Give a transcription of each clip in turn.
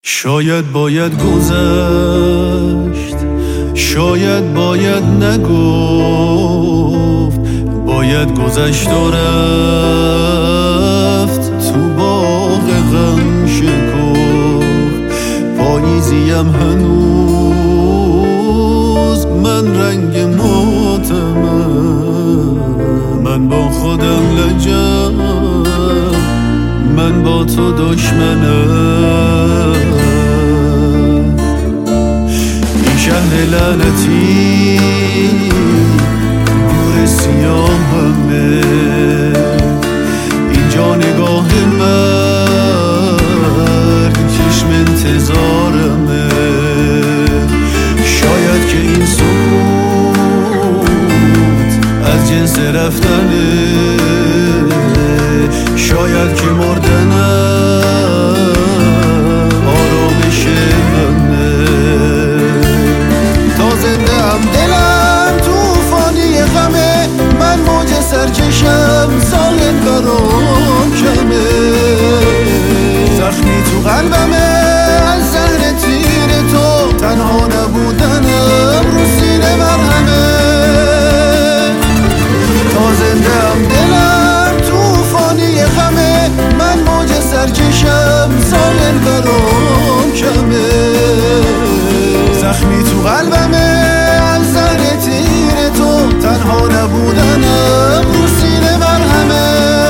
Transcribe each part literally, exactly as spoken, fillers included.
شاید باید گذشت، شاید باید نگفت، باید گذشت و رفت تو باغ غم شکفت. پاییزیم هنوز، من رنگ ماتمم، من با خودم لجم، من با تو دشمنم. این شهر لعنتی دور سیاهمه، اینجا نگاه مرگ چشم انتظارمه. شاید که این سکوت از جنس رفتنه، شاید که مردنم آرامش منه. تا زنده ام دلم توفانی غمه، من موج سرکشم سالم برام کمه. زخمی تو قلبمه از زهر تیر تو، تنها نبودنم رو سینه مرهمه. تا زنده ام دلم توفانی غمه، من موج سرکشم سالم برام کمه. زخمی تو قلبمه از زهر تیر تو، تنها نبودنم رو سینه مرهمه.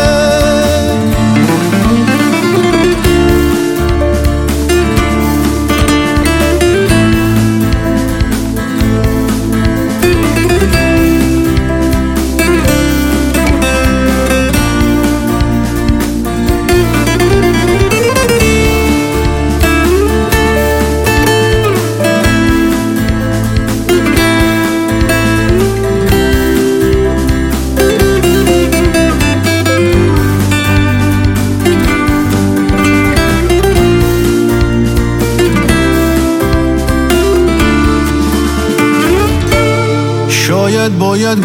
شاید باید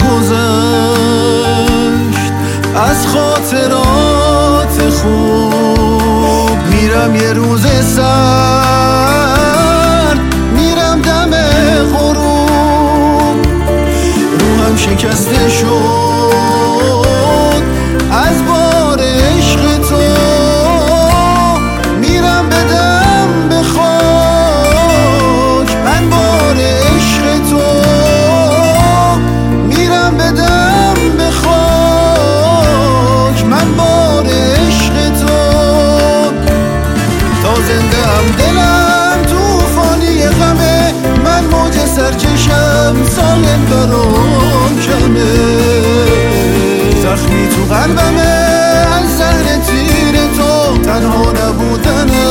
گذشت از خاطرات خوب، میرم یه روز سرد، میرم دم غروب. روحم شکسته شد از بار عشق تو، میرم بدم به خاک من بار عشق تو. دلم توفانی غمه، من موج سرکشم سالم برام کمه. زخمی تو قلبمه از زهر تیر تو، تنها نبودنم